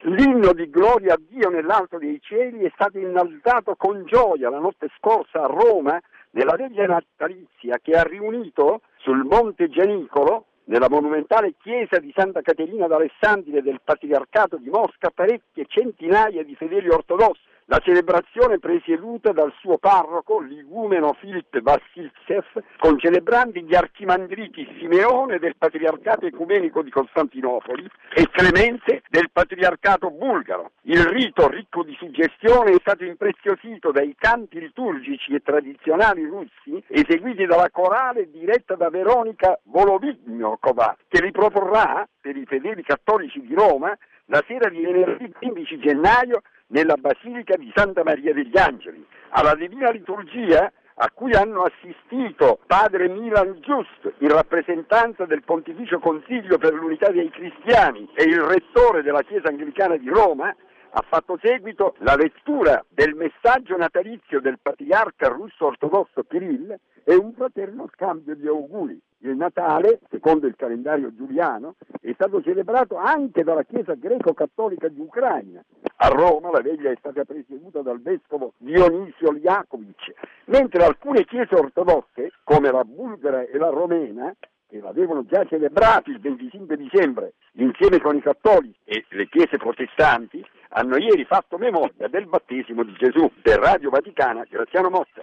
L'inno di gloria a Dio nell'alto dei cieli è stato innalzato con gioia la notte scorsa a Roma nella veglia natalizia che ha riunito sul Monte Gianicolo, nella monumentale chiesa di Santa Caterina d'Alessandria del Patriarcato di Mosca, parecchie centinaia di fedeli ortodossi. La celebrazione presieduta dal suo parroco, l'igumeno Filip Vassiltsev, con celebranti gli archimandriti Simeone del Patriarcato Ecumenico di Costantinopoli e Clemente del Patriarcato Bulgaro. Il rito, ricco di suggestione, è stato impreziosito dai canti liturgici e tradizionali russi eseguiti dalla corale diretta da Veronica Volovidnikova, che riproporrà per i fedeli cattolici di Roma la sera di venerdì 15 gennaio nella Basilica di Santa Maria degli Angeli. Alla Divina Liturgia, a cui hanno assistito padre Milan Giust in rappresentanza del Pontificio Consiglio per l'Unità dei Cristiani e il rettore della Chiesa Anglicana di Roma, ha fatto seguito la lettura del messaggio natalizio del patriarca russo ortodosso Kirill e un fraterno scambio di auguri. Il Natale, secondo il calendario giuliano, è stato celebrato anche dalla Chiesa greco-cattolica di Ucraina. A Roma la veglia è stata presieduta dal vescovo Dionisio Liakovic, mentre alcune chiese ortodosse, come la bulgara e la romena, che l'avevano già celebrato il 25 dicembre insieme con i cattolici e le chiese protestanti, hanno ieri fatto memoria del battesimo di Gesù. Per Radio Vaticana, Graziano Motta.